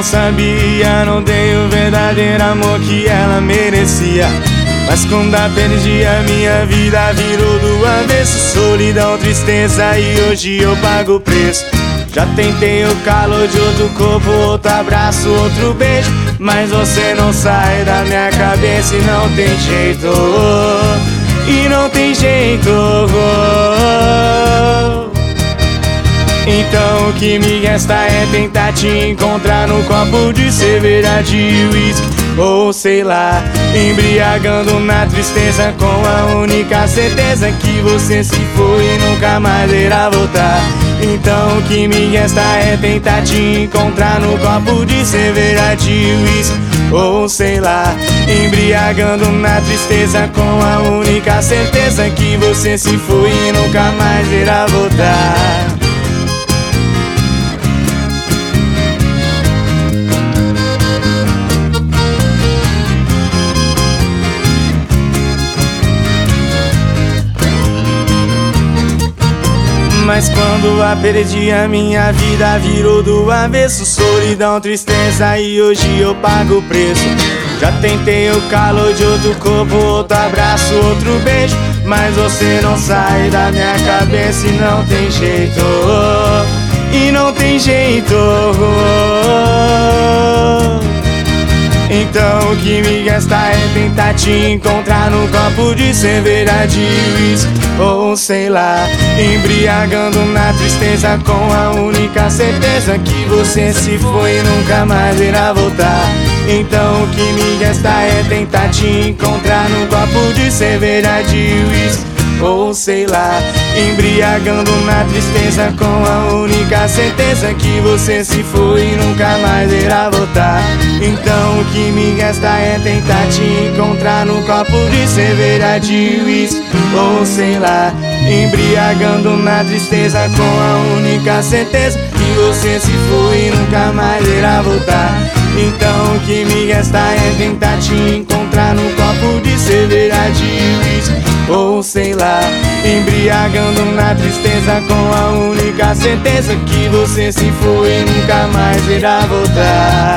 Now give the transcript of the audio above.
não sabia, não dei o verdadeiro amor que ela merecia. Mas quando a perdi, a minha vida virou do avesso. Solidão, tristeza e hoje eu pago o preço. Já tentei o calor de outro corpo, outro abraço, outro beijo, mas você não sai da minha cabeça e não tem jeito. E não tem jeito. Então o que me resta é tentar te encontrar no copo de cerveja de uísque, ou sei lá, embriagando na tristeza com a única certeza que você se foi e nunca mais irá voltar. Então o que me resta é tentar te encontrar no copo de cerveja de uísque, ou sei lá, embriagando na tristeza com a única certeza que você se foi e nunca mais irá voltar. Mas quando a perdi, a minha vida virou do avesso. Solidão, tristeza e hoje eu pago o preço. Já tentei o calor de outro corpo, outro abraço, outro beijo, mas você não sai da minha cabeça e não tem jeito. E não tem jeito. Então o que me resta é tentar te encontrar no copo de cerveja de uísque, ou sei lá, embriagando na tristeza com a única certeza que você se foi e nunca mais irá voltar. Então o que me resta é tentar te encontrar no copo de cerveja de uísque, ou sei lá, embriagando na tristeza com a única certeza que você se foi e nunca mais irá voltar. Então o que me resta é tentar te encontrar no copo de cerveja de uísque, ou sei lá, embriagando na tristeza com a única certeza que você se foi e nunca mais irá voltar. Então o que me resta é tentar te encontrar no copo de cerveja de uísque, ou sei lá, embriagando na tristeza com a única certeza que você se foi e nunca mais irá voltar.